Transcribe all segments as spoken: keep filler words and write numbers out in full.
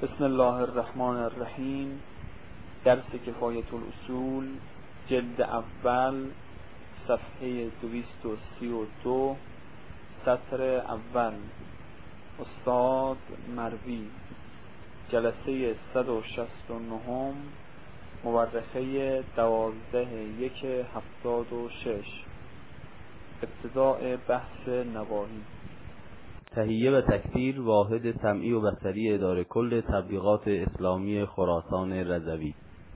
بسم الله الرحمن الرحیم. درس کفایت الاصول، جلد اول، صفحه دویست و سی و دو، سطر اول. استاد مروی، جلسه صد و شصت و نه، مورخه دوازده یک هفتاد و شش. ابتداء بحث نواهی. تهیه و تکثیر واحد سمعی و بصری اداره کل تبلیغات اسلامی خراسان رضوی.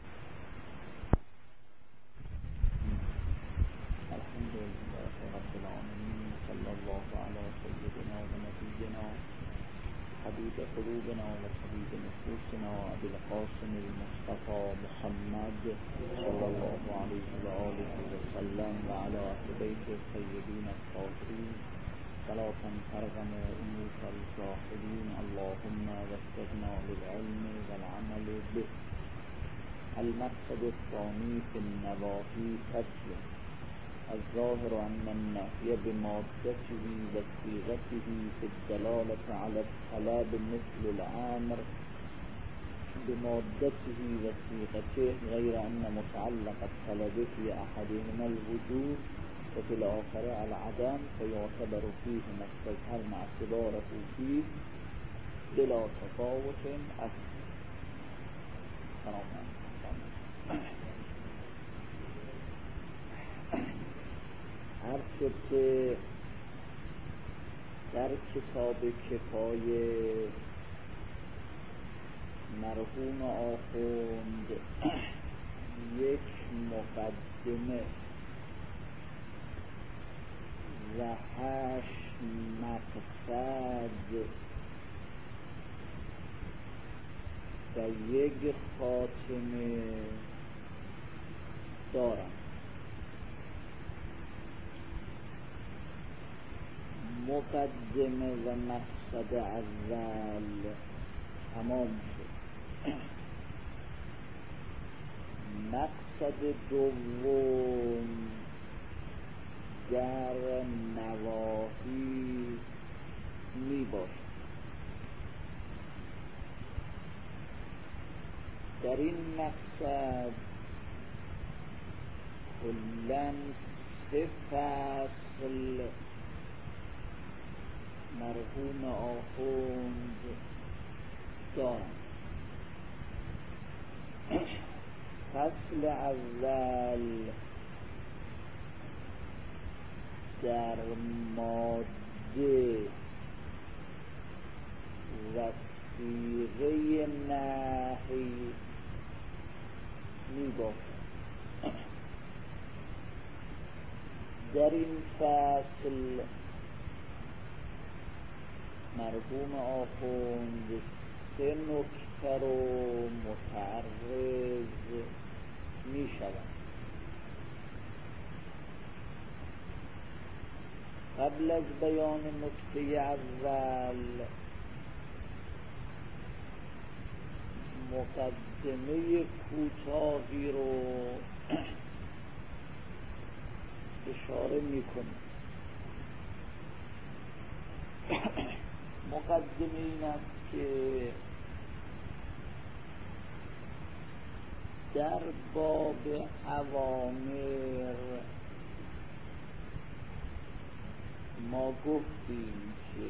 الحمدلله رب العالمین، صلی الله علی سیدنا و نبینا حبیب قلوبنا و طبیب نفوسنا ابی القاسم المصطفى محمد صلی الله علیه و آله و سلم و علی اهل بیت الطیبین الطاهرین صلاة ترغم أنوف الجاهلين. اللهم وفقنا للعلم والعمل به. المقصد الثاني في النواهي فصل. الظاهر أن النهي بمادته وصيغته في الدلالة على الطلب مثل الأمر بمادته وصيغته، غير أن متعلق الطلب في أحدهما الوجود وفي الآخر العدم، فيعتبر فيه ما استظهرنا اعتباره فيه بلا تفاوت أصل. هر شد که در کتاب کفایه مرحوم آخوند یک مقدمه و هشت مقصد و یک خاتمه دارم. مقدمه و مقصد اول تمام شد. مقصد دوم در نواهی می باشد. در این مقصد کلاً سه فصل مرحوم آخوند دارند. فصل اول در ماده و صیغه نهی می باشد. در این فصل مرحوم آخوند سه نکته رو متعرض می شود. قبل از بیان نکته اول مقدمه کوتاهی رو اشاره می کنیم. مقدمه این است که در باب اوامر ما گفتیم که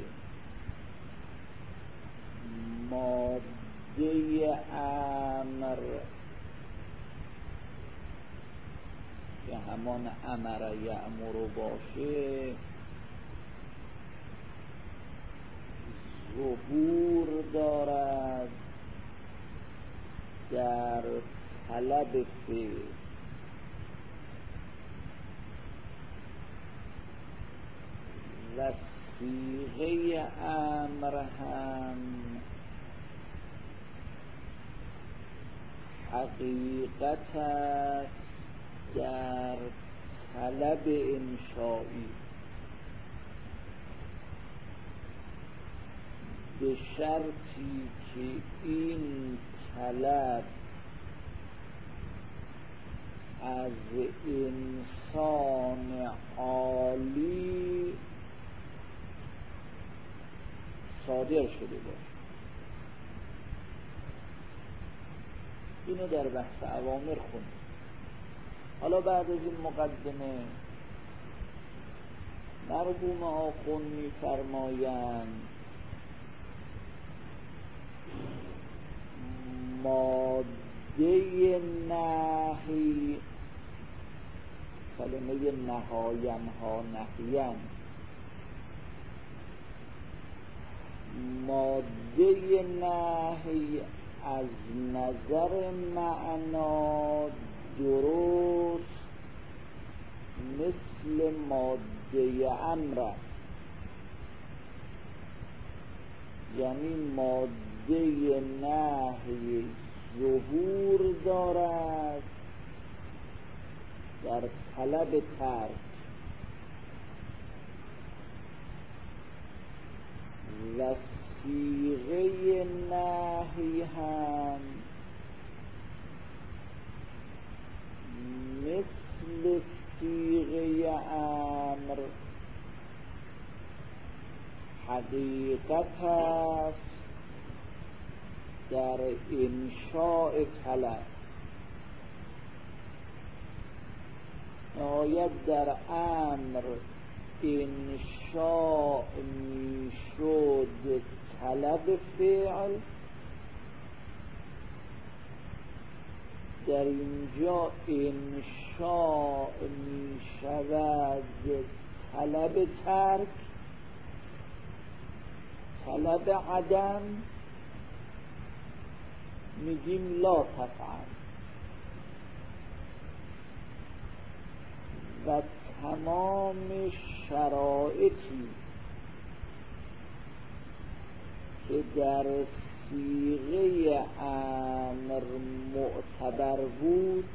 ماده امر که همان امر یأمر باشه ظهور دارد در طلب فعل و صیغه امر هم حقیقت است در طلب انشایی، به شرطی که این طلب از انسان عالی صادر شده باشه. اینو در بحث اوامر خوندیم. حالا بعد از این مقدمه مرحوم آخوند می‌فرمایند ماده نهی، کلمه نهاینها نهین، ماده نهی از نظر معنا درست مثل ماده امر است. یعنی ماده نهی ظهور دارد در طلب ترک و صیغه نهی هم مثل صیغه امر حقیقت است در انشاء طلب. نهایت در امر انشاء میشد طلب فعل، در اینجا انشاء میشود طلب ترک، طلب عدم. میگیم لا تفعل و تمام شرایطی که در صیغه امر معتبر بود،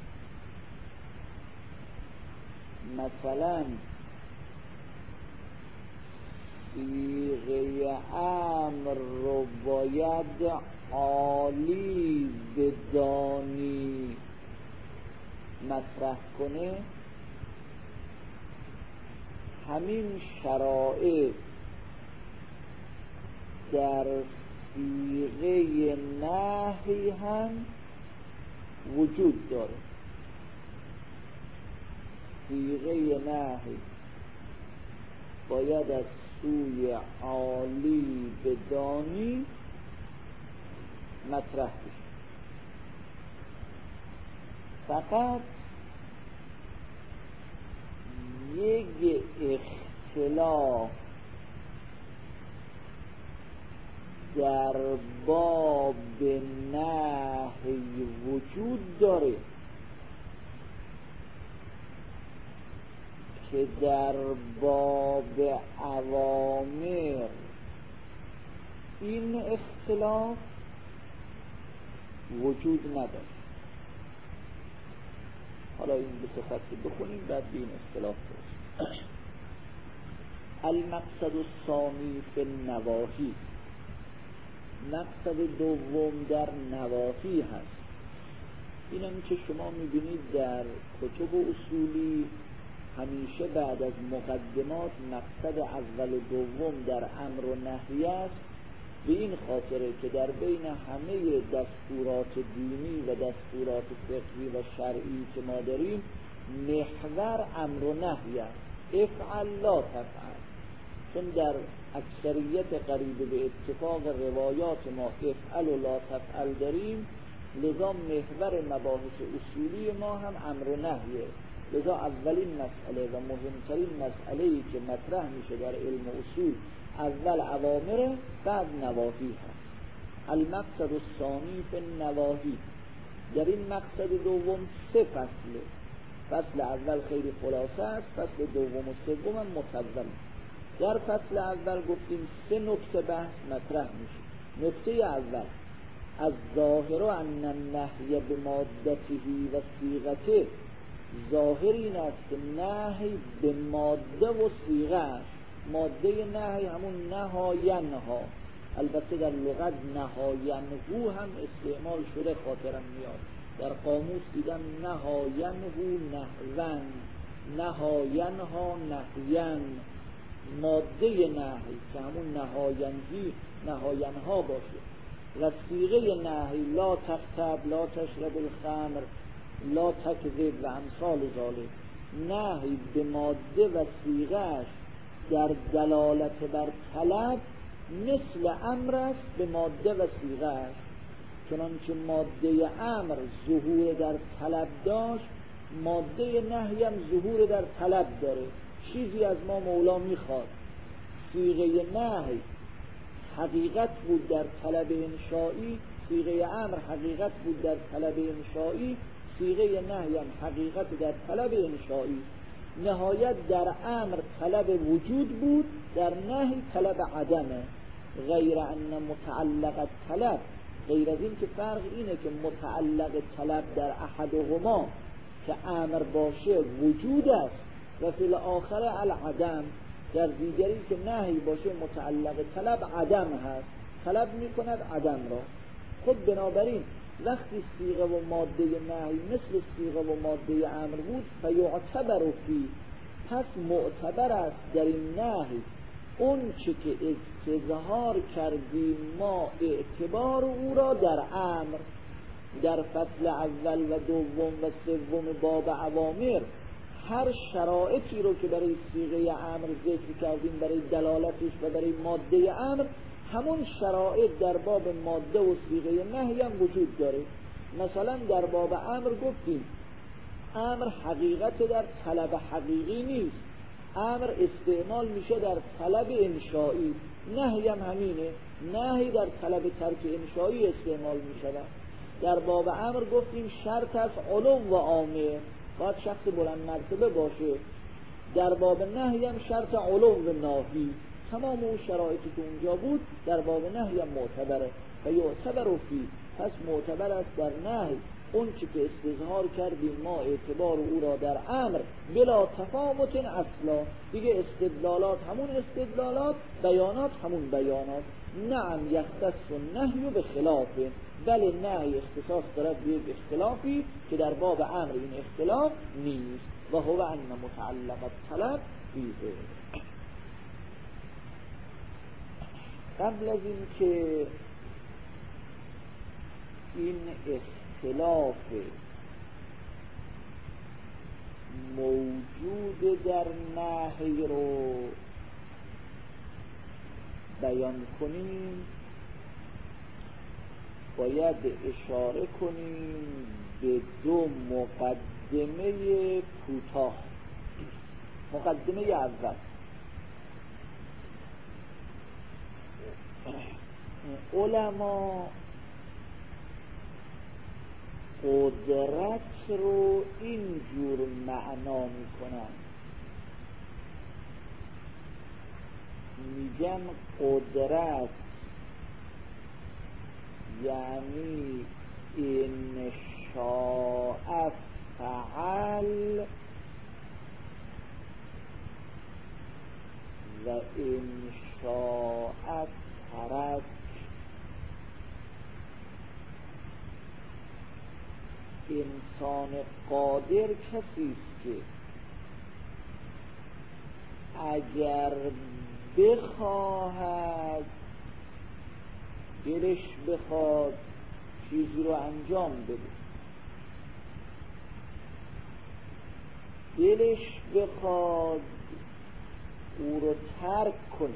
مثلا صیغه امر رو باید عالی بدانی مطرح کنه، همین شرایط در صیغه نهی هم وجود داره. صیغه نهی باید از سوی عالی بدانی مطرح بشه. فقط یک اختلاف در باب نهی وجود داره که در باب اوامر این اختلاف وجود نداره. حالا این به صفت بخونیم بعد به این اختلاف برسیم. المقصد الثانی فی النواهی، مقصد دوم در نواهی هست. این هم که شما میبینید در کتب اصولی همیشه بعد از مقدمات مقصد اول و دوم در امر و نهی است، به این خاطره که در بین همه دستورات دینی و دستورات فقهی و شرعی که ما داریم محور امر و نهی است. افعل لا تفعل، چون در اکثریت قریب به اتفاق روایات ما افعل و لا تفعل داریم، لذا محور مباحث اصولی ما هم امر و نهیه. لذا اولین مسئله و مهمترین مسئله‌ای که مطرح میشه در علم اصول اول اوامر بعد نواهی هست. المقصد الثانی فی النواهی، در این مقصد دوم سه فصله. فصل اول خیلی خلاصه است، فصل دوم و سوم هم مفصل. در فصل اول گفتیم سه نکته بحث مطرح میشه. نکته اول از ظاهر ان النهی بمادته و صیغته، ظاهر این است که نهی به ماده و صیغه است. ماده نهی همون نهاینها، البته در لغت نهاینهو هم استعمال شده، خاطرم میاد در قاموس دیدم نهاینهو نهون، نهاینها نهین. ماده نهی که همون نهاینهی نهاینها باشه، و صیغه نهی لا تغتاب، لا تشرب الخمر، لا تکذب و امثال ذالک، نهی به ماده و صیغه‌اش در دلالت بر طلب مثل امر است به ماده و صیغه‌اش، چنانچه ماده امر ظهور در طلب داشت، ماده نهی هم ظهور در طلب داره. چیزی از ما مولا میخواد، صیغه نهی حقیقت بود در طلب انشائی، صیغه امر حقیقت بود در طلب انشائی، صیغه نهی هم حقیقت در طلب انشائی. نهایت در امر طلب وجود بود، در نهی طلب عدمه. غیر ان متعلق طلب، غیر از این که فرق اینه که متعلق طلب در احدهما که امر باشه وجود است و فی الاخر العدم، در دیگری که نهی باشه متعلق طلب عدم هست، طلب میکند عدم را. خود بنابراین وقتی صیغه و ماده نهی مثل صیغه و ماده امر بود، فیعتبر فی، پس معتبر است در این نهی اون چه که استظهار کردیم ما اعتبار او را در امر. در فصل اول و دوم و سوم باب اوامر هر شرایطی رو که برای صیغه امر ذکر کردیم برای دلالتش و برای ماده امر، همون شرایط در باب ماده و صیغه نهی هم وجود داره. مثلا در باب امر گفتیم امر حقیقت در طلب حقیقی نیست، امر استعمال میشه در طلب انشائی، نهی هم همینه، نهی در طلب ترک انشائی استعمال میشه. در باب امر گفتیم شرط از علو و عامه، باید شخص بلند مرتبه باشه. در باب نهی هم شرط علو و ناهی، تمام اون شرایطی که اونجا بود در باب نهی هم معتبره و یعتبر فی، پس معتبر است در نهی اون چی که استظهار کردیم ما اعتبار او را در امر بلا تفاوت اصلا، دیگه استدلالات همون استدلالات، بیانات همون بیانات. نعم یختص النهی به خلافه، بله نهی اختصاص دارد به یک اختلافی که در باب امر این اختلاف نیست. و هو ان متعلق الطلب فیه. قبل از این که این اختلاف موجود در نهی رو بیان کنیم، باید اشاره کنیم به دو مقدمه کوتاه. مقدمه اول، علما قدرت رو اینجور معنا میکنن، میگن قدرت یعنی ان شاء فعل و ان شاء ترک. انسان قادر کسی است که اگر بخواهد، دلش بخواد چیزی رو انجام بده، دلش بخواد او رو ترک کنه،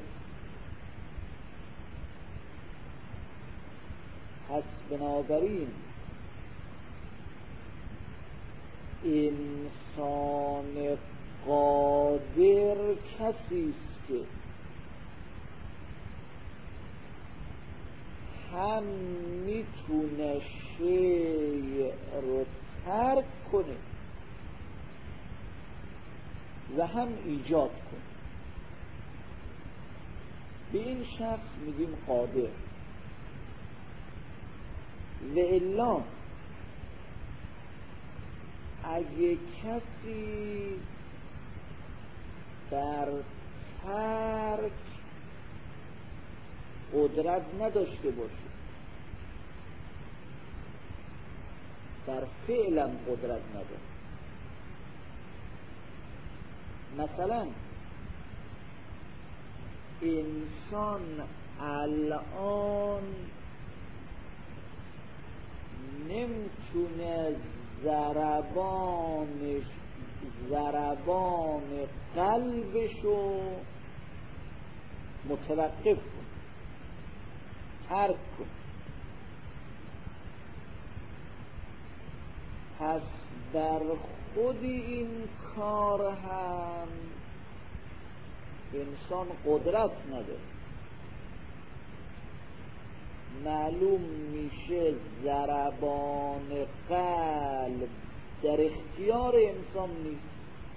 پس بنابراین انسان قادر کسی است که هم میتونه شیء رو ترک کنه و هم ایجاد کنه. به این شخص میگیم قادر. و الا اگه کسی در ترک قدرت نداشته باشه، در فعلم قدرت نداره، مثلا انسان الان نمیتونه ضربانش ضربان قلبشو متوقف کن، ترک کن. پس در خود این کار هم انسان قدرت نداره. معلوم میشه ضربان قلب در اختیار انسان نیست،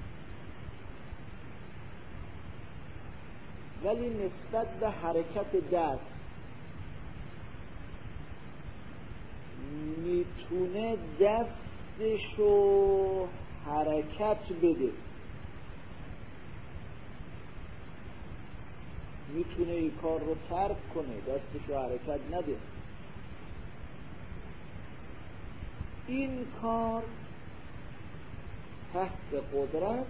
ولی نسبت به حرکت دست میتونه دستشو حرکت بده، میتونه این کار رو ترک کنه، دستشو حرکت نده. این کار تحت قدرت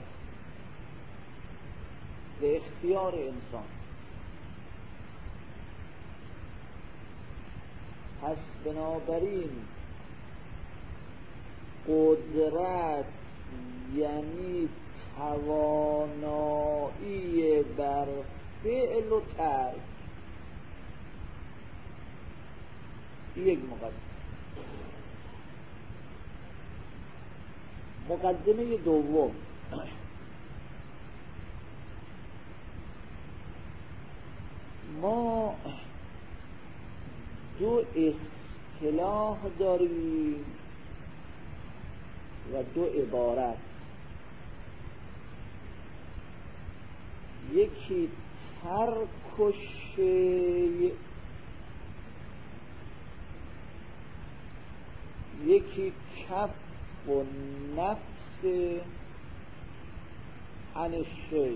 به اختیار انسان. پس بنابراین قدرت یعنی توانایی بر فعل و ترک. یک مقدمه. مقدمه دوم، ما دو اصطلاح داریم و دو عبارت. یکی ترک و شیء، یکی کف و نفس عن الشیء.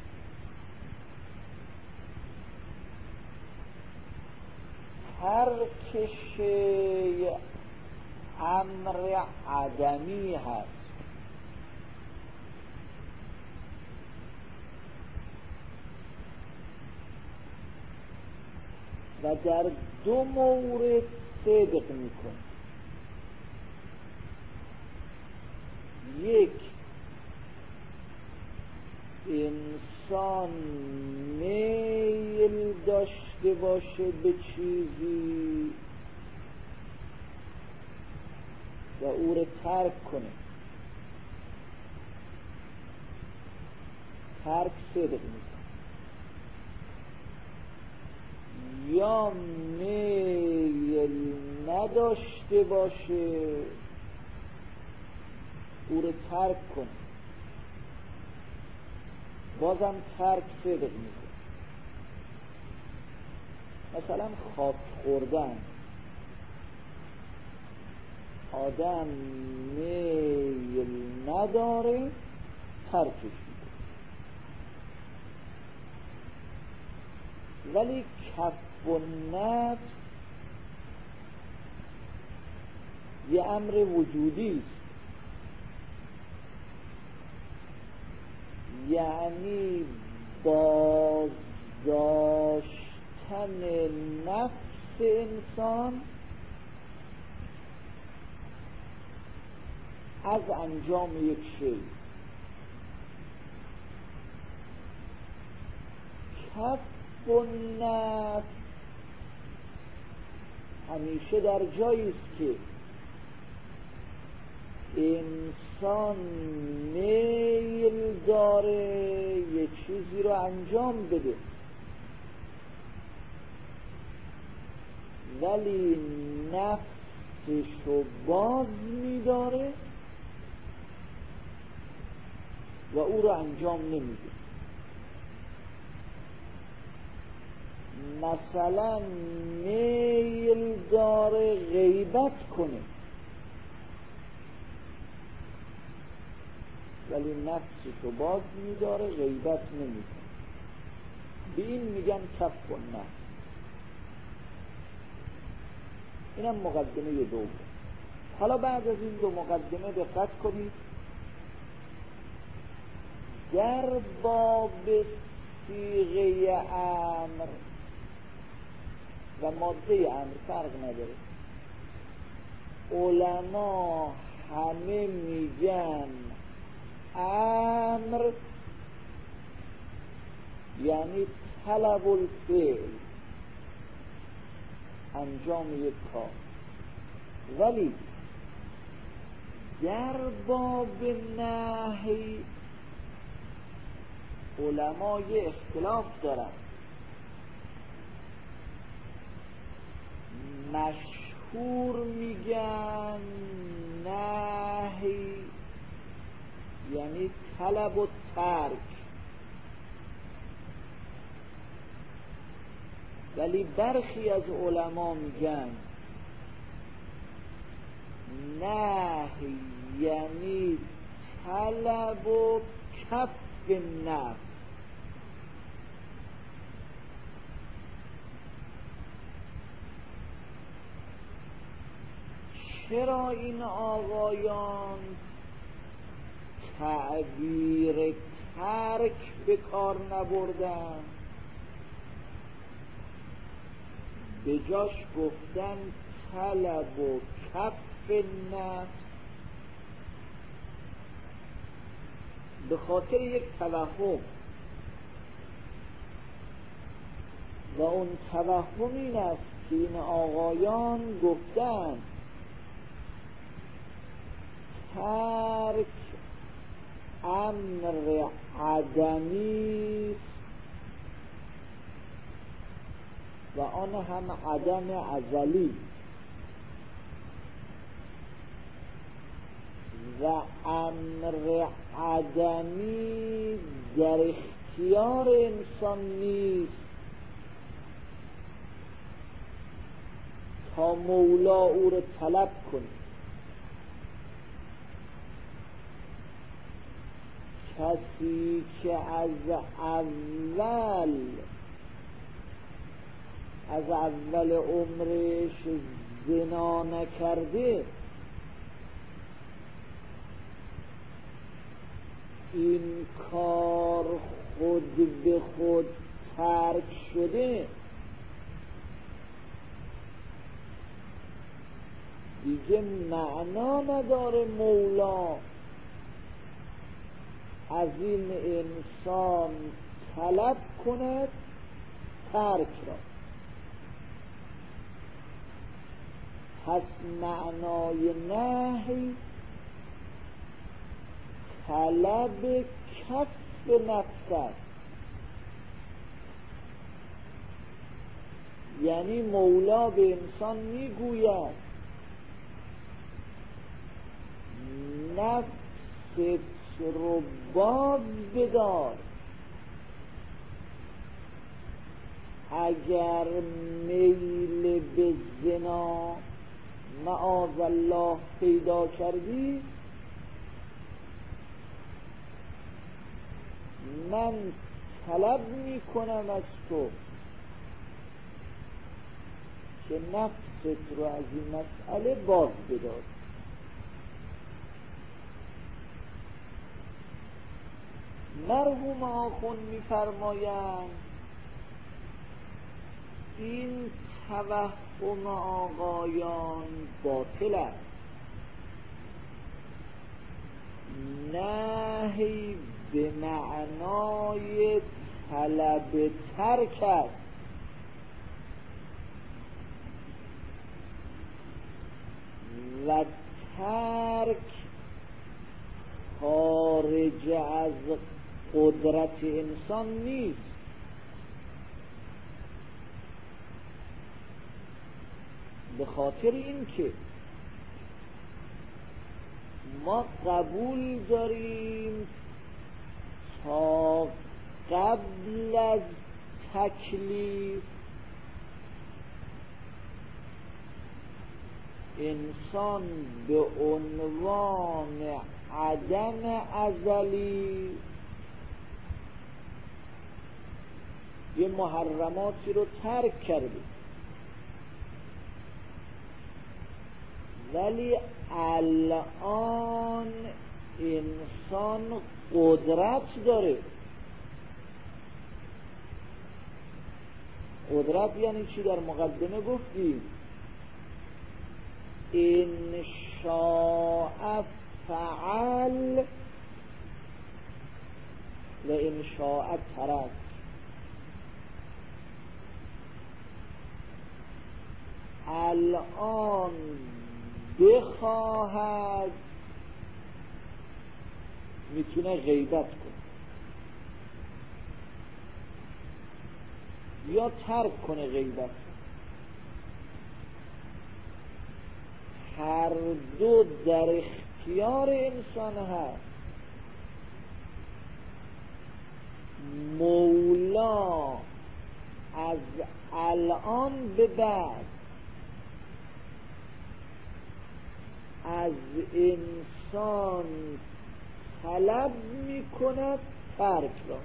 ترک شیء امر عدمی هست، و در دو مورد صدق میکنه. یک، انسان میل داشته باشه به چیزی و او رو ترک کنه. ترک صدق میکنه. یا میل نداشته باشه او رو ترک کنه، بازم ترک صدق میکنه. مثلا خاک خوردن، آدم میل نداره ترکش میکنه، ولی کف و نفس یه امر وجودی است، یعنی بازداشتن نفس انسان از انجام یک شی. کف و نفس همیشه در جایی است که انسان میل داره یه چیزی رو انجام بده، ولی نفسش رو باز می‌داره و او رو انجام نمیده. مثلا میل داره غیبت کنه، ولی نفسش رو باز می‌داره، غیبت نمی‌کنه. به این میگن کف و نفس. اینم مقدمه دوم. حالا بعد از این دو مقدمه دقت کنید، در باب صیغه امر و ماده امر فرق نداره. علما همه میگن امر یعنی طلب الفعل، انجام یک کار، ولی در باب نهی علما یه اختلاف دارن. مشهور میگن نهی یعنی طلب و ترک، ولی برخی از علما میگن نهی یعنی طلب و کف نفس. چرا این آقایان تعبیر ترک به کار نبردن؟ به جاش گفتن طلب و کف نفس، به خاطر یک توهم، و اون توهم این است که این آقایان گفتن ترک امر عدمی و آن هم عدم ازلی، و امر عدمی در اختیار انسان نیست تا مولا او رو طلب کنه. کسی که از اول از اول عمرش زنا نکرده، این کار خود به خود ترک شده، دیگه معنا نداره مولا از این انسان طلب کند ترک را. پس معنای نهی طلب کف نفس است، یعنی مولا به انسان میگوید نفست رو باز بدار، اگر میل به زنا معاذ الله پیدا کردی، من طلب می کنم از تو که نفست رو از این مسئله باز بدار. مرحوم آخوند می فرمایند این توهم آقایان باطل است. نهی به معنای طلب ترک است، و ترک خارج از قدرت انسان نیست. به خاطر اینکه ما قبول داریم تا قبل از تکلیف انسان به عنوان عدم ازلی یه محرماتی رو ترک کرده، ولی الان انسان قدرت داره. قدرت یعنی چی؟ در مقدمه گفتیم ان شاء فعل و ان شاء ترک. الان بخواهد میتونه غیبت کنه یا ترک کنه غیبت. هر دو در اختیار انسان هست. مولا از الان به بعد از انسان طلب می کند ترک را.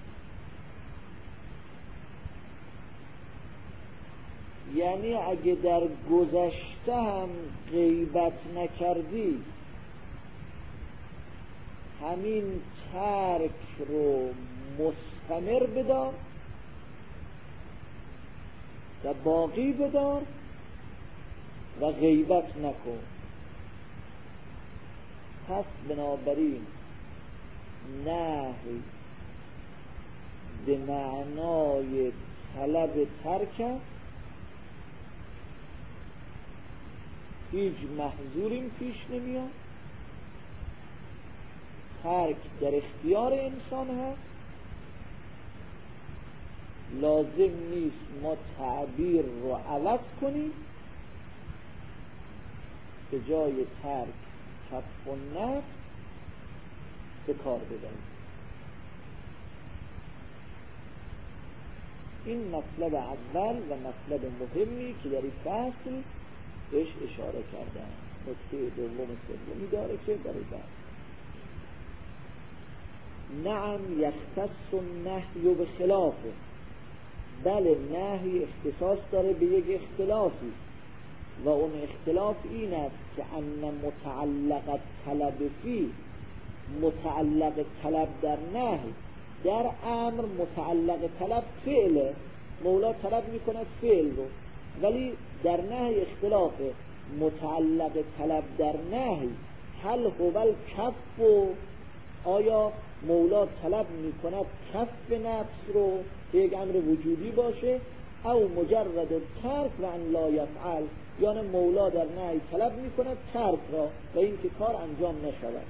یعنی اگه در گذشته هم غیبت نکردی، همین ترک رو مستمر بدار و باقی بدار و غیبت نکن. پس بنابراین نهی به معنای طلب ترک است. هیچ محظوریم پیش نمیاد. ترک در اختیار انسان هست. لازم نیست ما تعبیر رو عوض کنیم، به جای ترک کف و نفس به کار ببریم. این مطلب اول و مطلب مهمی که در این فصل بهش اشاره کردم. نکته دوم سومی داره که برای بحث نعم یختص النهی به خلافه. بله، نهی اختصاص داره به یک اختلافی و اون اختلاف این است که ان متعلق طلب فی، متعلق طلب در نهی، در امر متعلق طلب فعله، مولا طلب میکند فعل رو، ولی در نهی اختلافه. متعلق طلب در نهی هل هو الکف، و آیا مولا طلب میکند کف نفس رو که یک امر وجودی باشه، او مجرد ترک و ان لا یفعل، یعنی مولا در نهی طلب میکند ترک را و این که کار انجام نشود.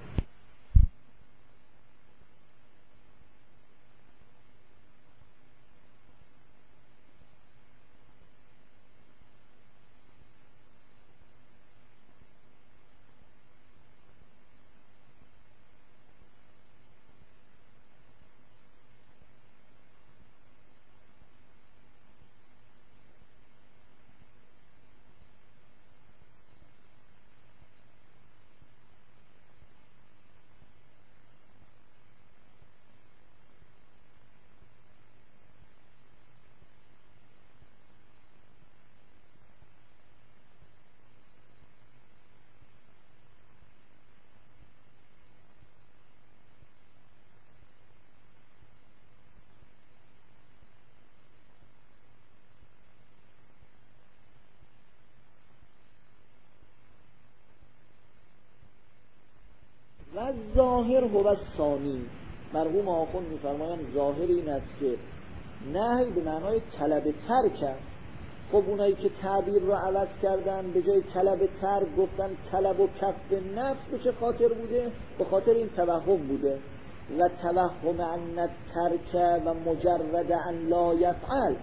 و ظاهر هو الثانی. مرحوم آخوند می‌فرمایند ظاهر این است که نهی به معنای طلب ترک است. خب اونایی که تعبیر رو عوض کردن، به جای طلب ترک گفتن طلب و کف نفس، به چه خاطر بوده؟ به خاطر این توهم بوده. و توهم ان ترک و مجرد ان لا یفعل،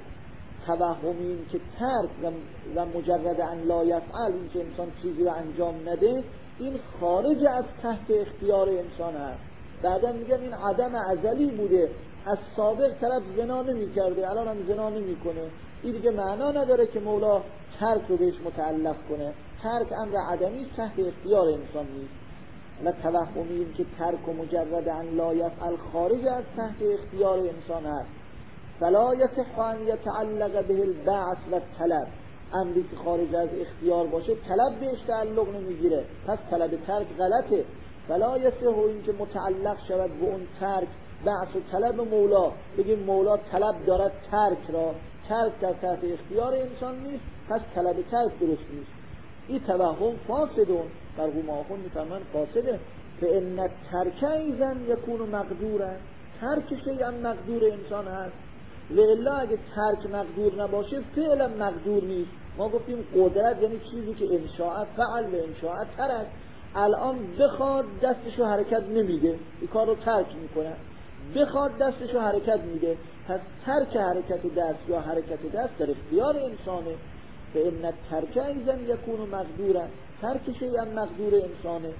توهم این که ترک و مجرد ان لا یفعل، این که انسان چیزی رو انجام نده، این خارج از تحت اختیار انسان هست. بعدا میگن این عدم ازلی بوده، از سابق طرف زنا نمی کرده، الان هم زنا نمی کنه. این دیگه معنا نداره که مولا ترک رو بهش متعلق کنه. ترک امر عدمی تحت اختیار انسان نیست. و توهمی این که ترک و مجرد ان لا یفعل خارج از تحت اختیار انسان هست. فلا یصح ان یتعلق به البعث و طلب، امری که خارج از اختیار باشه طلب بهش تعلق نمیگیره، پس طلب ترک غلطه. فلا یصح این که متعلق شود به اون ترک بعث و طلب مولا، بگیم مولا طلب دارد ترک را، ترک در تحت اختیار انسان نیست، پس طلب ترک درست نیست. این توهم فاسدون. مرحوم آخوند میفرمان فاسده. فان الترک ایضا یکون مقدورا، ترک شیئا مقدور انسان هست. و الا اگه ترک مقدور نباشه فعلا مقدور نیست. ما گفتیم قدرت یعنی چیزی که انشاء فعل و انشاء ترک. الان بخواد دستشو حرکت نمیده، این کار رو ترک میکنه. بخواد دستشو حرکت میده. پس ترک حرکت دست یا حرکت دست در اختیار انسانه. فإن الترک ایضا یکون مقدورا، ترک شیئا مقدور انسانه.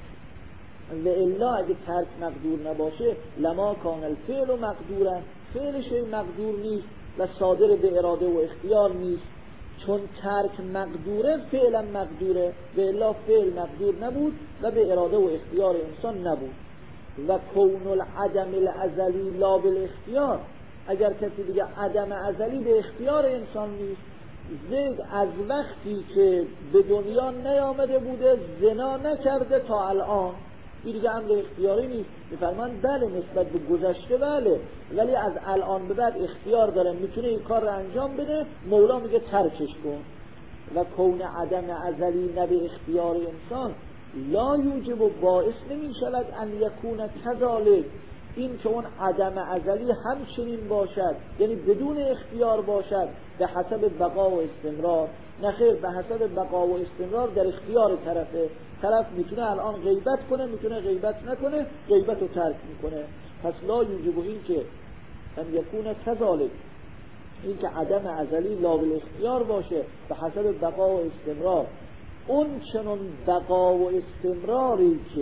و الا اگه ترک مقدور نباشه لما کان الفعل مقدورا، فعل شیء مقدور نیست و صادر به اراده و اختیار نیست. چون ترک مقدوره فعلا مقدوره، و الا فعل مقدور نبود و به اراده و اختیار انسان نبود. و کون العدم الازلی لا بالاختیار، اگر کسی دیگه عدم ازلی به اختیار انسان نیست. زید از وقتی که به دنیا نیامده بوده زنا نکرده تا الان، این دیگه امر اختیاری نیست. میفرمان بله نسبت به گذشته بله، ولی از الان به بعد اختیار داره، میتونه این کار رو انجام بده. مولا میگه ترکش کن. و کون عدم ازلی نه به اختیار انسان لا یوجب و باعث نمی شود ان یکون کذالک، این که اون عدم ازلی همچنین باشد، یعنی بدون اختیار باشد، به حسب بقا و استمرار. نخیر، به حسب بقا و استمرار در اختیار طرفه. طرف میتونه الان غیبت کنه، میتونه غیبت نکنه، غیبت رو ترک میکنه. پس لا یوجب، این که ان یکون کذالک، این که عدم ازلی لا بالاختیار باشه به حسب بقا و استمرار. اون چنون بقا و استمراری که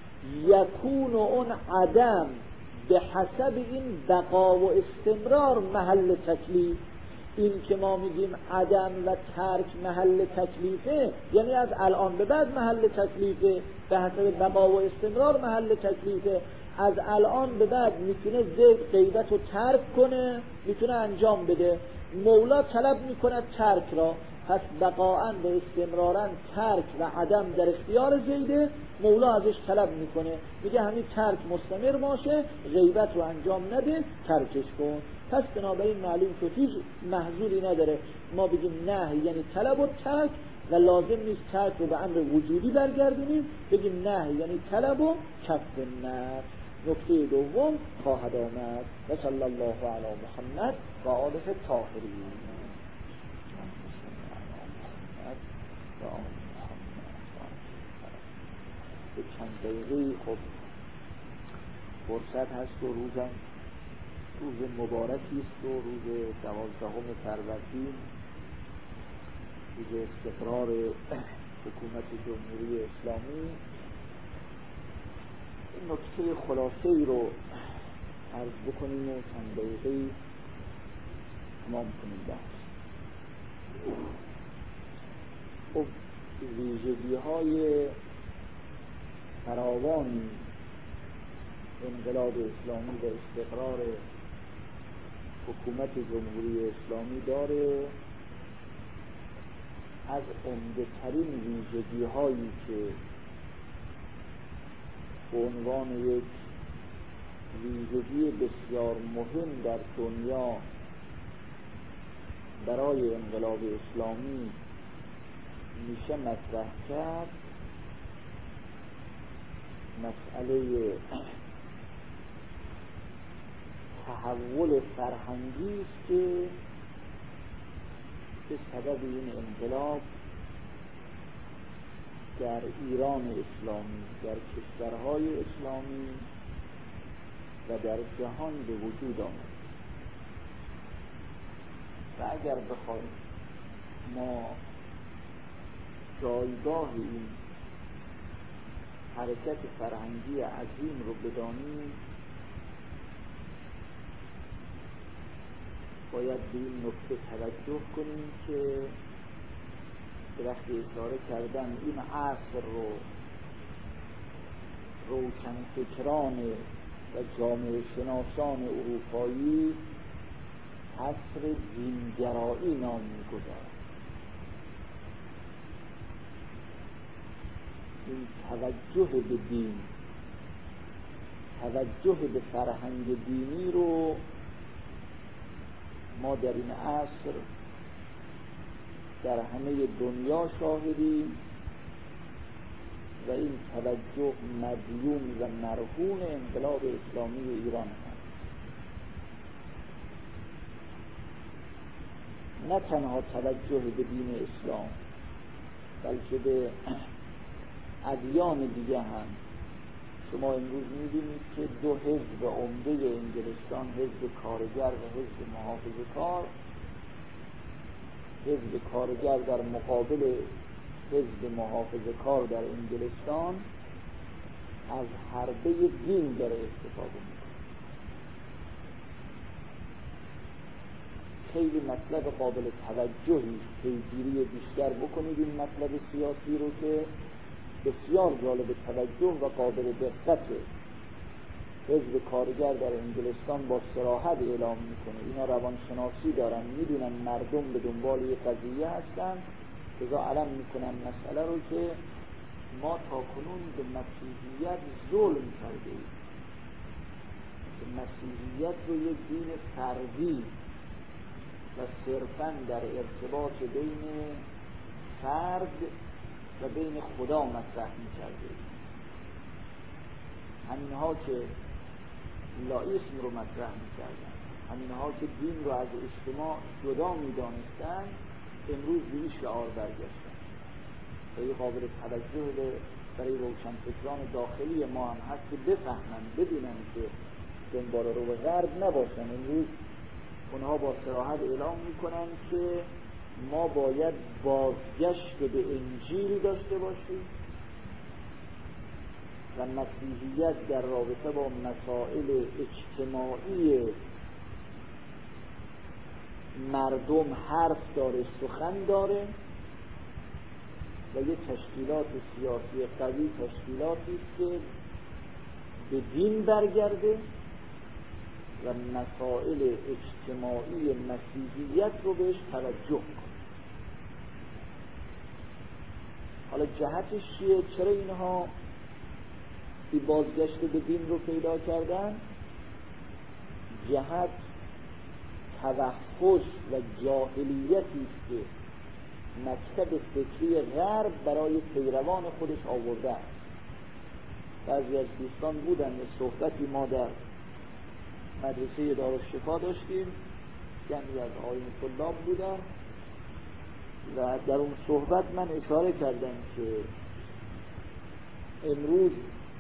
یکون اون عدم به حسب این بقا و استمرار محل تکلیف. این که ما میگیم عدم و ترک محل تکلیفه، یعنی از الان به بعد محل تکلیفه، به حسب بقا و استمرار محل تکلیفه. از الان به بعد میتونه زید غیبت رو ترک کنه، میتونه انجام بده. مولا طلب میکنه ترک را، پس بقاءً و استمراراً ترک و عدم در اختیار زیده. مولا ازش طلب میکنه، میگه همین ترک مستمر باشه، غیبت رو انجام نده، ترکش کن. پس بنابراین معلوم شد هیچ محظوری نداره ما بگیم نه یعنی طلب و ترک، و لازم نیست ترک رو به امر وجودی برگردونیم، بگیم نه یعنی طلب و کف النفس. نکته دوم خواهد آمد. و صلی الله علی محمد و آله الطاهرین. به چند دقیقه خب فرصت هست و روزم روز مبارکی است و روز دوازدهم فروردین، روز استقرار حکومت جمهوری اسلامی. این نکته خلاصه‌ای رو عرض بکنیم و چند دقیقه تمام کنیم بحث. خب ویژگی‌های فراوانی انقلاب اسلامی و استقرار حکومت جمهوری اسلامی داره. از عمده‌ترین ویژگی‌هایی که به عنوان یک ویژگی بسیار مهم در دنیا برای انقلاب اسلامی میشه مطرح کرد، مسئله تحول فرهنگی است که به سبب این انقلاب در ایران اسلامی، در کشورهای اسلامی و در جهان به وجود آمد. و اگر بخوایم ما جایگاه این حرکت فرهنگی عظیم رو بدانیم، باید به این نکته توجه کنیم که به وقتی اشاره کردن این عصر رو روشنفکران و جامعه شناسان اروپایی عصر دینگرایی نام می‌گذارند. این توجه به دین، توجه به فرهنگ دینی رو ما در این عصر در همه دنیا شاهدیم و این توجه مدیون و مرهون انقلاب اسلامی ایران هست. نه تنها توجه به دین اسلام بلکه به ادیان دیگه هم. شما امروز می‌بینید که دو حزب عمده انگلستان، حزب کارگر و حزب محافظه‌کار، حزب کارگر در مقابل حزب محافظه‌کار در انگلستان از حربه دین داره استفاده می‌کنه. خیلی مطلب قابل توجهی، پیگیری بیشتر بکنید این مطلب سیاسی رو که بسیار جالب توجه و قابل دقته. حزب کارگر در انگلستان با صراحت اعلام میکنه اینا روانشناسی دارن، میدونن مردم به دنبال یه قضیه هستن، لذا علم میکنن مسئله رو که ما تاکنون به مسیحیت ظلم کرده ایم، به مسیحیت رو یک دین فردی و صرفاً در ارتباط بین فرد و بین خدا مطرح می‌کرده. همینها که لائیسم رو مطرح می‌کردن، همینها که دین رو از اجتماع جدا می‌دانستن، امروز به این شعار برگشتن. خیلی قابل توجه برای روشنفکران داخلی ما هم هست که بفهمن، بدونن که دنبال رو به غرب نباشن. امروز اونها با صراحت اعلام میکنن که ما باید بازگشت به انجیل داشته باشیم و مسیحیت در رابطه با مسائل اجتماعی مردم حرف داره، سخن داره و یه تشکیلات سیاسی قوی تشکیلاتی است که به دین برگرده و مسائل اجتماعی مسیحیت رو بهش توجه کنه. حالا جهتش چیه؟ چرا اینها این بازگشت به دین رو پیدا کردن؟ جهت توحش و جاهلیتی است که مکتب فکری غرب برای پیروان خودش آورده است. بعضی از دوستان بودن یه صحبتی ما در مدرسه دارالشفا داشتیم، جمعی از آقایون طلاب بودن و در اون صحبت من اشاره کردم که امروز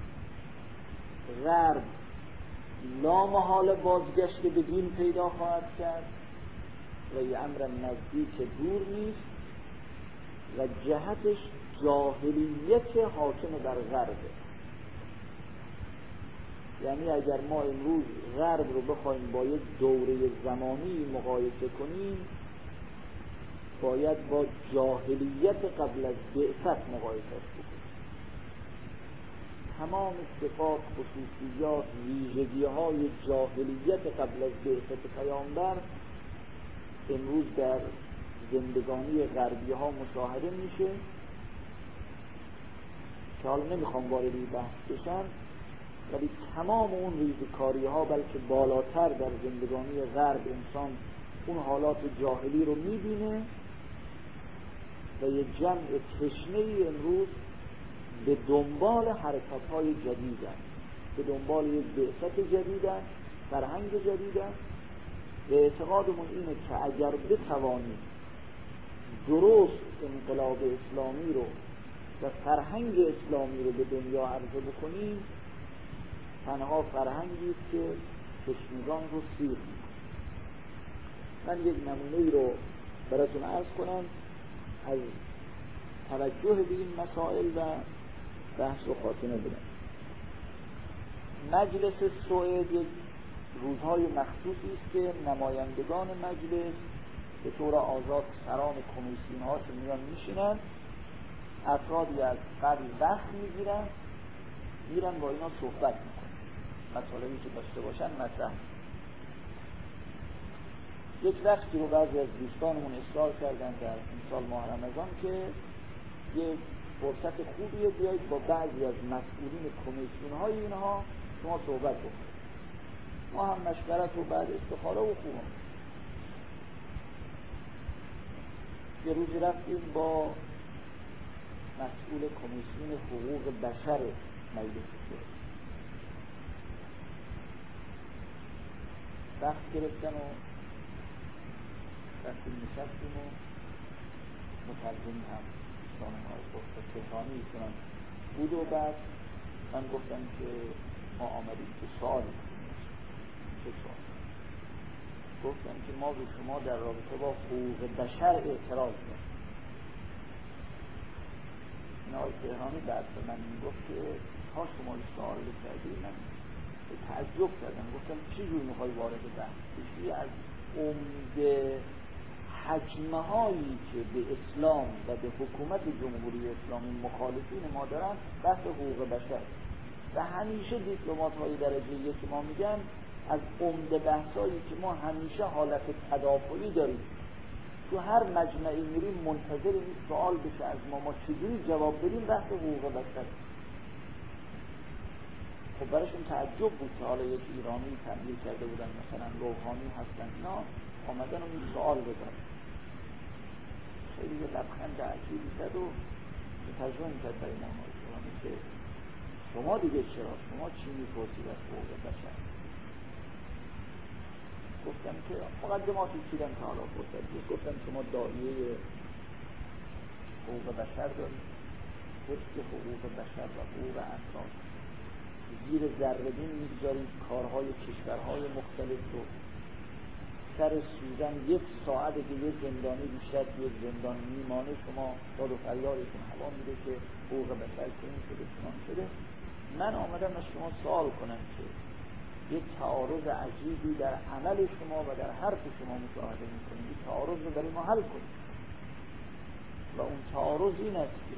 غرب لامحاله بازگشت به دین پیدا خواهد کرد و یه امر نزدیک دور نیست و جهتش جاهلیت حاکم بر غربه. یعنی اگر ما امروز غرب رو بخوایم با یک دوره زمانی مقایسه کنیم، باید با جاهلیت قبل از بعثت مقایسه کنیم. تمام صفات، خصوصیات، ویژگی‌های جاهلیت قبل از بعثت پیامبر امروز در زندگانی غربی ها مشاهده میشه که حالا نمیخوام وارد این بحث بشم، ولی تمام اون ریزکاری ها بلکه بالاتر در زندگانی غرب انسان اون حالات جاهلی رو میبینه و یه جمع تشنه‌ای امروز به دنبال حرکت های جدیدن، به دنبال یک بعثت جدیدن، فرهنگ جدیدن و اعتقادمون اینه که اگر بتوانیم درست انقلاب اسلامی رو و فرهنگ اسلامی رو به دنیا عرضه بکنیم، تنها فرهنگی است که چشمگان رو سیر می‌کنه. من یک نمونه‌ای رو براتون عرض کنم از توجه به این مسائل و بحث و خاتمه بدم. مجلس سوئد یک روزهای مخصوصی است که نمایندگان مجلس به طور آزاد سران کمیسیون ها که میان میشینن، افرادی از قبل وقت میگیرن، میرن با اینا صحبت میکنن، مسائلی که داشته باشن مطرح. یک وقتی رو بعضی از دوستانمون اصرار کردن در این سال ماه رمضان که یک فرصت خوبیه بیایید با بعضی از مسئولین کمیسیون های اینها شما صحبت بکنید. ما هم مشورت و بعد استخاره و خوبم. یه روزی رفتیم با مسئول کمیسیون حقوق بشر مجلس شورا. وقت گرفتن و وقتی نشستیم و مترجمی هم شانه های گفت تهرانی ایشون بود و بعد من گفتم که ما آمدیم که سوال کنیم. چه سوال؟ گفتم که ما به شما در رابطه با حقوق بشر اعتراض داریم. این آقای تهرانی بعد به من میگفت که ها شما این سوال کردی. من تعجب کردم، گفتم چی جور میخوای وارد بحث بشی؟ از عمده حجمه هایی که به اسلام و به حکومت جمهوری اسلامی مخالفین ما دارن بحث حقوق بشر و همیشه دیپلمات های درجه یک ما میگن از عمده بحثایی که ما همیشه حالت تدافعی داریم، تو هر مجمعی میریم منتظر این سوال بشه از ما ما چجوری جواب بدیم بحث حقوق بشر. خب براشون تعجب بود که حالا یک ایرانی تبدیل کرده بودن مثلا روحانی هستن اینا آمدن و این سوال بزن. خیلی لبخند عجیبی زد و ترجمه کرد برای ما ایرانی که شما دیگه چرا؟ شما چی میپرسید از حقوق بشر؟ گفتم که مقدماتی چیدم که حالا پرسید. گفتم شما داعیه حقوق بشر دارید، حفظ حقوق بشر و حقوق انسان زیر ذره‌بین میگذارید، کارهای کشورهای مختلف رو سر سوزن یک ساعت که یک زندانی بیشتر که یک زندان میمانه شما داد و فریادتون هوا میده که حقوق بشر که این شده چنان شده. من آمدم از شما سوال کنم که یک تعارض عجیبی در عمل شما و در حرف شما مشاهده میکنید، یک تعارض رو برای ما حل کنید و اون تعارض این است که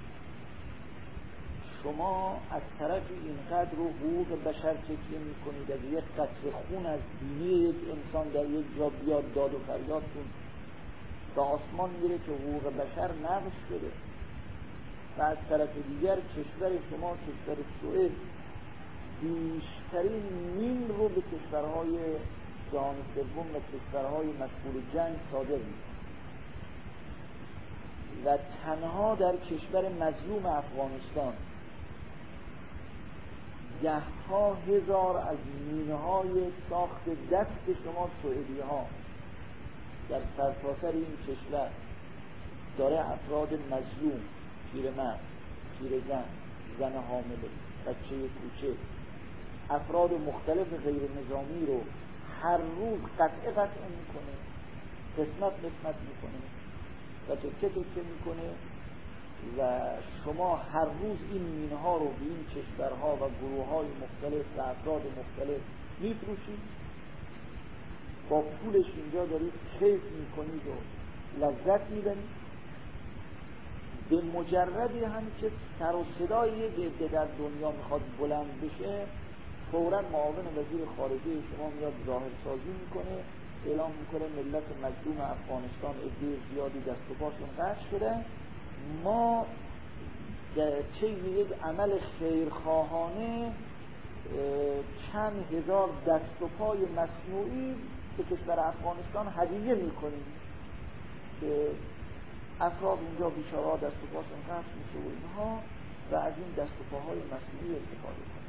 شما از طرف اینقدر رو حقوق بشر تکیه میکنید، از یک قطره خون از دینی یک انسان در یک جا بیاد داد و فریادتون به آسمان میره که حقوق بشر نقض شده و از طرف دیگر کشور شما کشور سوئد بیشترین مین رو به کشورهای جهان سوم و کشورهای مشغول جنگ صادر میکنه و تنها در کشور مظلوم افغانستان ده ها هزار از مینهای ساخت دست شما سوئدی ها در سرتاسر این کشور داره افراد مظلوم، پیرمرد، پیرزن، زن حامله، بچه کوچه، افراد مختلف غیر نظامی رو هر روز قطعه قطعه میکنه، قسمت قسمت میکنه و تکه تکه میکنه و شما هر روز این مینها رو به این کشورها و گروههای مختلف و افراد مختلف میفروشید، با پولش اینجا دارید کیف میکنید و لذت میبرید. به مجردی هم که سر و صدای یک عده در دنیا میخواد بلند بشه، فوراً معاون وزیر خارجه شما میاد ظاهرسازی میکنه، اعلام میکنه ملت مظلوم افغانستان عده زیادی دست و پاشون قطع شده، ما چه یک عمل خیرخواهانه چند هزار دست و پای مصنوعی به کشور افغانستان هدیه میکنیم که افراد اونجا بیچاره‌ها دست و پاشون قطع میشه و اینها و از این دست و پاهای مصنوعی استفاده کنیم.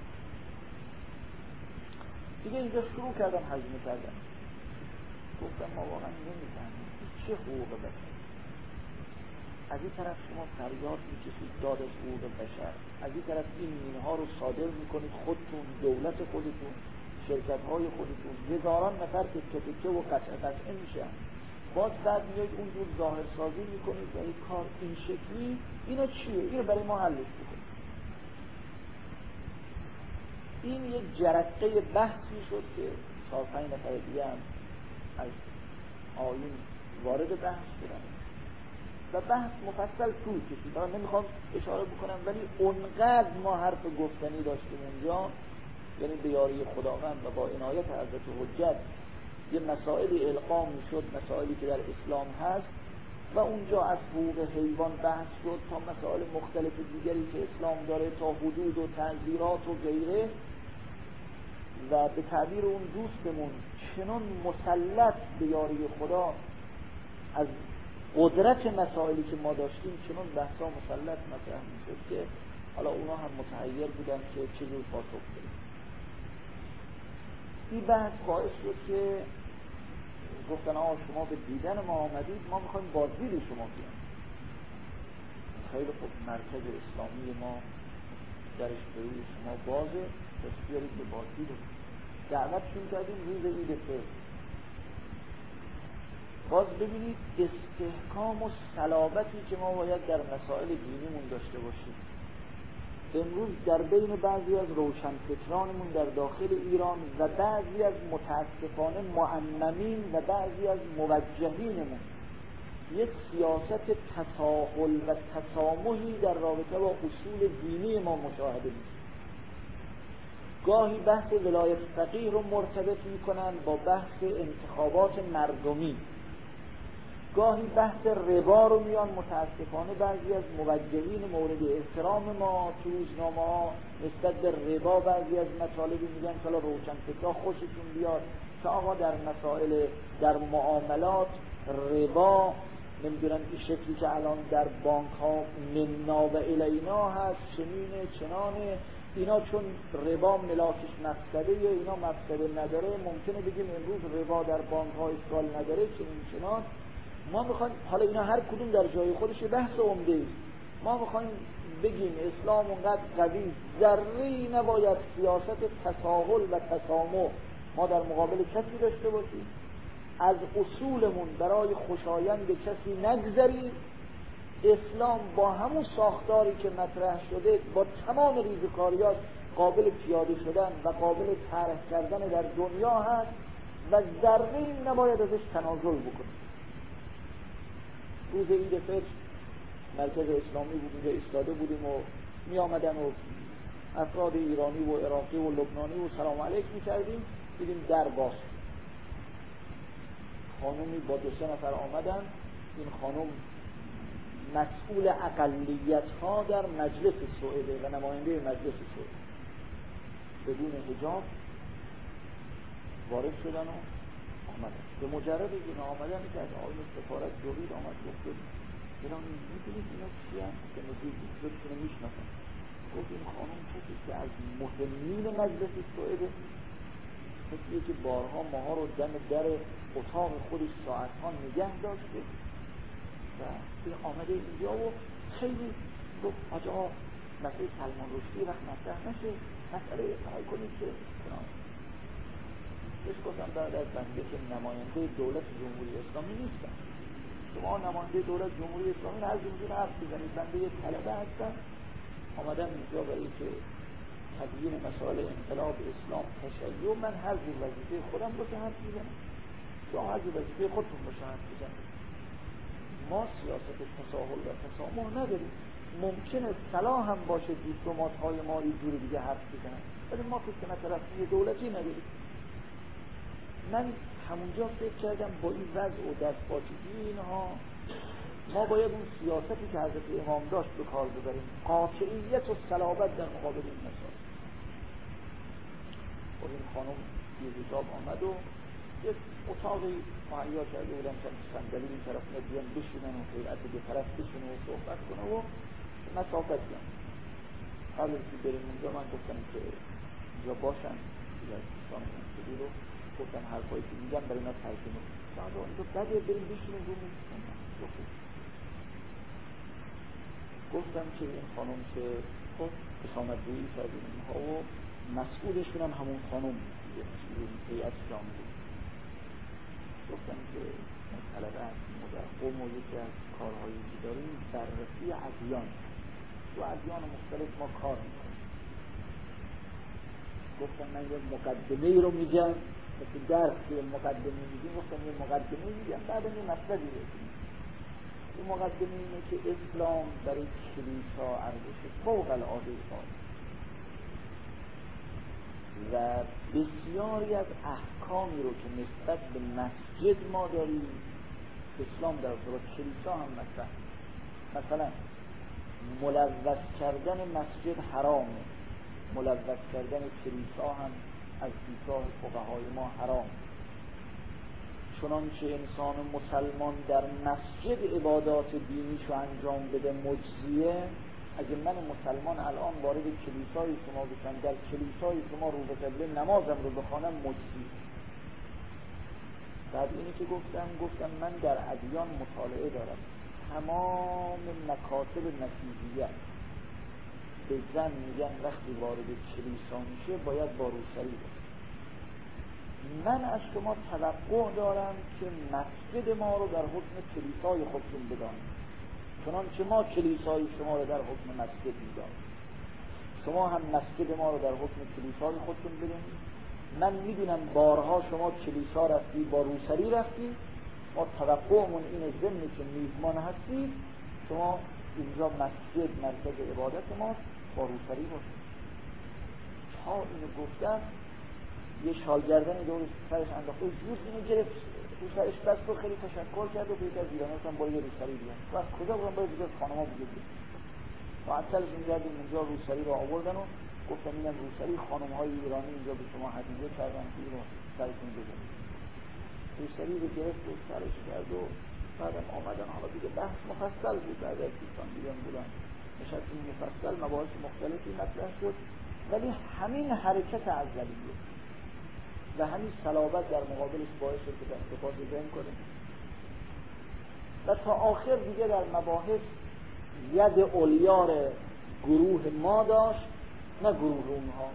دیگه اینجا شروع کردم هضمه کردن. گفتم ما واقعا نمی‌فهمیم چه حقوق بشر. از این طرف شما فریاد میکشید داد از حقوق بشر، از این طرف این مینها رو صادر میکنید خودتون، دولت خودتون، شرکت‌های خودتون، هزاران نفر که تکه و قطعه قطعه میشن، باز بعد میایید اونجور ظاهرسازی میکنید و این کار این شکلی. اینا چیه؟ اینو برای ما حلش بکنید. این یک جرقه بحثی شد که چهار پنج نفر دیگه هم از آیین وارد بحث شدن و بحث مفصل طول کشید. من نمیخوام اشاره بکنم ولی اونقدر ما حرف گفتنی داشتیم اونجا، یعنی به یاری خداوند و با عنایت حضرت حجت یه مسائلی القا میشد، مسائلی که در اسلام هست و اونجا از حقوق حیوان بحث شد تا مسائل مختلف دیگری که اسلام داره، تا حدود و تعزیرات و غیره. و به تعبیر اون دوستمون چنان مسلط به یاری خدا از قدرت مسائلی که ما داشتیم چنون بحثا مسلط مطرح میشد که حالا اونا هم متحیر بودن که چجور پاسخ بدن. این بحث باعث شد که گفتن آقا شما به دیدن ما آمدید، ما میخوایم بازدید شما بیان. خیلی خوب، مرکز اسلامی ما درش به روی شما بازه، پس بیارید به بازدید دعوتشون کردیم روز عید فطر. باز ببینید استحکام و صلابتی که ما باید در مسائل دینیمون داشته باشیم. امروز در بین بعضی از روشنفکرانمون در داخل ایران و بعضی از متاسفانه معممین و بعضی از موجهینمون یک سیاست تساهل و تسامحی در رابطه با اصول دینی ما مشاهده می‌شود. گاهی بحث ولایت فقیه رو مرتبط می‌کنن با بحث انتخابات مردمی، گاهی بحث ربا رو میان متاسفانه بعضی از موجهین مورد احترام ما تو روزنامه‌ها نسبت به ربا بعضی از مطالبی میگن که روشنفکرها خوششون بیاد که آقا در مسائل در معاملات ربا نمیدونن این شکلی که الان در بانک ها مننا و الینا هست چنینه چنانه، اینا چون ربا ملاکش مفسده اینا مفسده نداره، ممکنه بگیم امروز ربا در بانک ها اشکال نداره چنین چنان. ما میخوایم حالا اینا هر کدوم در جای خودش بحث عمده است، ما میخوایم بگیم اسلام اونقدر قوی ذره‌ای نباید سیاست تساهل و تسامح ما در مقابل کسی داشته باشیم، از اصولمون برای خوشایند کسی نگذریم. اسلام با همون ساختاری که مطرح شده با تمام ریزکاریاش قابل پیاده شدن و قابل طرح کردن در دنیا هست و ذره‌ای نباید ازش تنازل بکنیم. روز عید فطر مرکز اسلامی بود، اونجا ایستاده بودیم و می آمدن و افراد ایرانی و عراقی و لبنانی و سلام علیک می کردیم، دیدیم در باز. خانومی با دو سه نفر آمدن، این خانم مسئول اقلیت ها در مجلس سعوده و نماینده مجلس سعوده، بدون حجاب وارد شدن و آمدن. به مجرد این آمدن که از آقای سفارت جوید آمد گفت ایران میدونید اینا چی هم؟ که نزید بودشونه میشناسن. گفت این خانم کسی که از مهمین مجلس سعوده، کسیه که بارها ماها رو دم در اتاق خودش ساعتها نگه داشته و این آمده اینجا و خیلی گفت آجا مسئله سلمان رشدی وقت مطرح نشه، مسئله سعی کنید که کنم. بهش گفتم بعد از بنده که نماینده دولت جمهوری اسلامی نیستم، شما نماینده دولت جمهوری اسلامی هر جمهوری حرف بزنید، بنده یک طلبه هستم آمدم اینجا برای که تبیین مسائل انقلاب اسلام تشیع من هر جور وظیفه خودم رو که حرف میزنم، شما هر جور وظیفه خودتون رو حرف بزنید. ما سیاست تساهل و تسامح نداریم. ممکنه صلاح هم باشه دیپلمات های ما یه جور دیگه حرف بزنن، ولی ما خدمت رسمی دولتی نداریم. من همونجا فکر کردم با این وضع و دستپاچگی اینها ما باید اون سیاستی که حضرت امام داشت به کار ببریم، قاطعیت و صلابت در مقابل این مسائل. و این خانم یه حجاب آمد و یک اتاقی مهیا کرده بودن چند صندلی این طرف بیان بشینن و هیئت دو طرف بشینه و صحبت کنه و مسافت بیان. قبل که بریم اونجا من گفتم که اینجا باشن دیگر دوستان منصبی رو گفتم حرفایی که میگن برای اینا ترجمه کنم. اینجا بده بریم بشینیم رو میکنم. گفتم که این خانم که خود بسامت رویی کردیم اینها و مسئولشون هم همون خانم یه مسئول هیئت جامعه. گفتم که طلبه هستیم و در قوم و یکی از کارهایی که داریم بررسی ادیان و ادیان مختلف ما کار میکنیم. گفتم من یه مقدمه ای رو میگم مثل درس که مقدمه میگیم، گفتم یه مقدمه میگم بعد یه مطلبی رسیم. این مقدمه اینه که اسلام برای کلیسا ارزش فوق العاده قائل و بسیاری از احکامی رو که نسبت به مسجد ما داریم اسلام در با کلیسا هم مطرح. مثلا ملوث کردن مسجد حرامه، ملوث کردن کلیسا هم از دیدگاه فقهای ما حرام، چنانچه انسان مسلمان در مسجد عبادات دینیشو انجام بده مجزیه. اگه من مسلمان الان وارد کلیسای شما بشم، در کلیسای شما رو به قبله نمازم رو بخوانم، مجزی. بعد اینی که گفتم گفتم من در ادیان مطالعه دارم، تمام مکاتب مسیحیت به زن میگن وقتی وارد کلیسا میشه باید با روسری باشه. من از شما توقع دارم که مسجد ما رو در حکم کلیسای خودتون بدانید، چنانچه ما کلیسای شما رو در حکم مسجد میدانیم، شما هم مسجد ما رو در حکم کلیسای خودتون بدانید. من میدونم بارها شما کلیسا رفتی با روسری رفتی، ما توقعمون اینه ضمن که میزمان هستید شما اینجا مسجد مرکز عبادت ماست، با روسری باشید. تا اینو گفتم یه شالگردنی دور سرش انداخته، جوز اینو گرفت رو سرش بست و خیلی تشکر کرد و بیت از ایرانی هستم باید روسری بیان و از کجا بودم باید دیگه خانم ها بوده بود و اطلش میگردیم اونجا روسری رو آوردن و گفتم اینم روسری خانم های ایرانی اینجا به شما هدیه کردن این رو سرتون بزنید. روسری رو گرفت و سرش کرد و بعدم آمدن. حالا دیگه بحث مفصل بود، بعد از دوستان بیان بودن نشستیم مفصل مباحث مختلفی مطرح شد، ولی همین حرکت اولیه و همین صلابت در مقابلش باعث شد که دستفاده ذهن کنه و تا آخر دیگه در مباحث ید اولیار گروه ما داشت نه گروه اونها.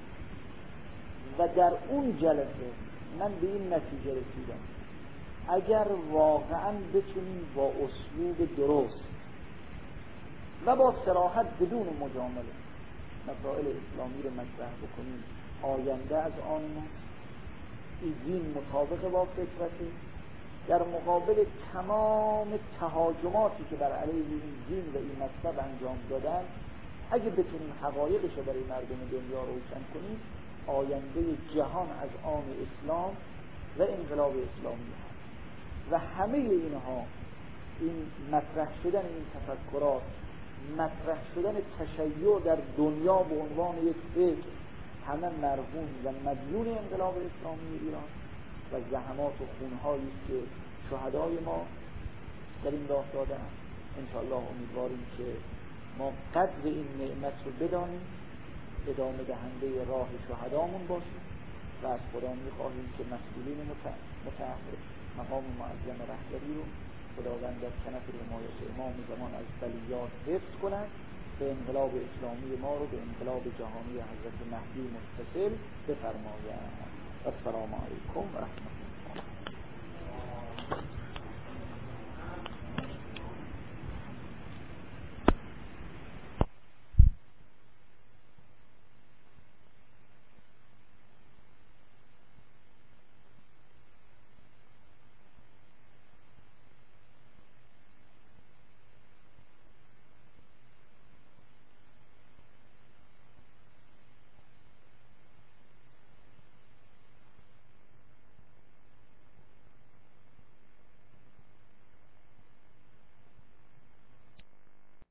و در اون جلسه من به این نتیجه رسیدم اگر واقعا بتونیم با اسلوب درست و با صراحت بدون مجامله مسائل اسلامی رو مطرح بکنیم، آینده از آن این دین مطابق با فطرته، در مقابل تمام تهاجماتی که بر علیه این دین و این مطلب انجام دادن اگه بتونیم حقایقش رو برای مردم دنیا روشن کنیم، آینده جهان از آن اسلام و انقلاب اسلامی هست. و همه اینها، این مطرح شدن این تفکرات، مطرح شدن تشیع در دنیا به عنوان یک فکر، همه مرهون و مدیون انقلاب اسلامی ایران و زحمات و خونهایی که شهدای ما در این راه دادن. انشاءالله امیدواریم که ما قدر این نعمت رو بدانیم، ادامه دهنده راه شهدامون باشیم و از خدا میخواهیم که مسئولین متعهد مقام معظم رهبری رو خداوند در کنف حمایت امام زمان از بلیات حفظ کنند به انقلاب اسلامی ما رو به انقلاب جهانی حضرت مهدی متصل بفرمایند. السلام علیکم و رحمت الله.